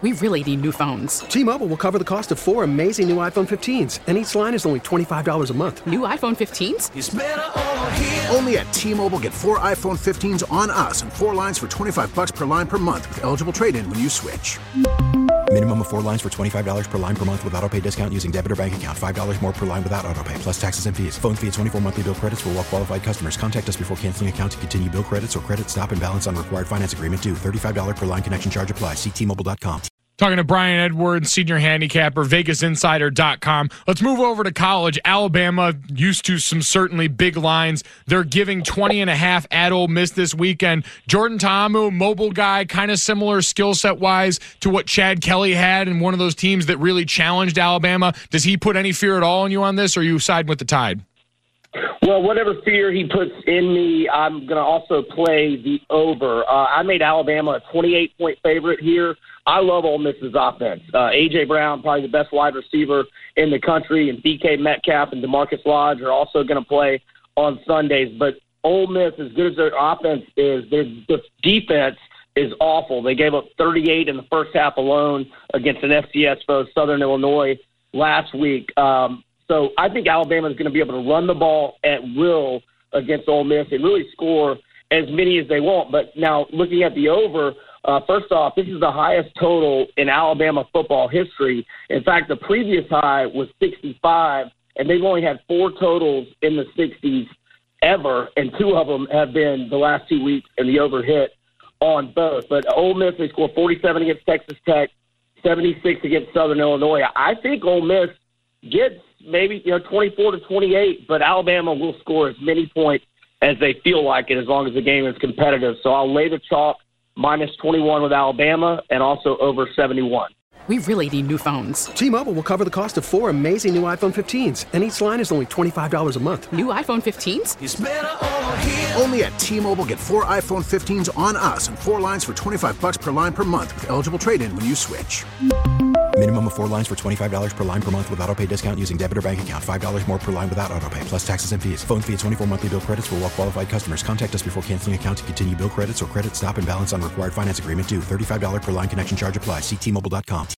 We really need new phones. T-Mobile will cover the cost of 4 amazing new iPhone 15s, and each line is only $25 a month. New iPhone 15s? It's better over here. Only at T-Mobile, get 4 iPhone 15s on us and 4 lines for $25 per line per month with eligible trade-in when you switch. Minimum of 4 lines for $25 per line per month with autopay discount using debit or bank account. $5 more per line without autopay, plus taxes and fees. Phone fee at 24 monthly bill credits for well-qualified customers. Contact us before canceling account to continue bill credits or credit stop and balance on required finance agreement due. $35 per line connection charge applies. See T-Mobile.com. Talking to Brian Edwards, senior handicapper, VegasInsider.com. Let's move over to college. Alabama, used to some certainly big lines. They're giving 20.5 at Ole Miss this weekend. Jordan Ta'amu, mobile guy, kind of similar skill set-wise to what Chad Kelly had in one of those teams that really challenged Alabama. Does he put any fear at all in you on this, or are you siding with the Tide? Well, whatever fear he puts in me, I'm going to also play the over. I made Alabama a 28-point favorite here. I love Ole Miss's offense. A.J. Brown, probably the best wide receiver in the country, and DK Metcalf and DeMarcus Lodge are also going to play on Sundays. But Ole Miss, as good as their offense is, their defense is awful. They gave up 38 in the first half alone against an FCS foe, Southern Illinois, last week. So I think Alabama is going to be able to run the ball at will against Ole Miss and really score as many as they want. But now looking at the over, first off, this is the highest total in Alabama football history. In fact, the previous high was 65, and they've only had 4 totals in the 60s ever, and 2 of them have been the last 2 weeks, and the over hit on both. But Ole Miss, they scored 47 against Texas Tech, 76 against Southern Illinois. I think Ole Miss gets maybe 24 to 28, but Alabama will score as many points as they feel like it as long as the game is competitive. So I'll lay the chalk minus 21 with Alabama and also over 71. We really need new phones. T-Mobile will cover the cost of 4 amazing new iPhone 15s, and each line is only $25 a month. New iPhone 15s? It's better over here. Only at T-Mobile, get 4 iPhone 15s on us and 4 lines for $25 per line per month with eligible trade-in when you switch. Minimum of 4 lines for $25 per line per month with autopay discount using debit or bank account. $5 more per line without autopay, plus taxes and fees. Phone fee at 24 monthly bill credits for well-qualified customers. Contact us before canceling account to continue bill credits or credit stop and balance on required finance agreement due. $35 per line connection charge applies. See T-Mobile.com.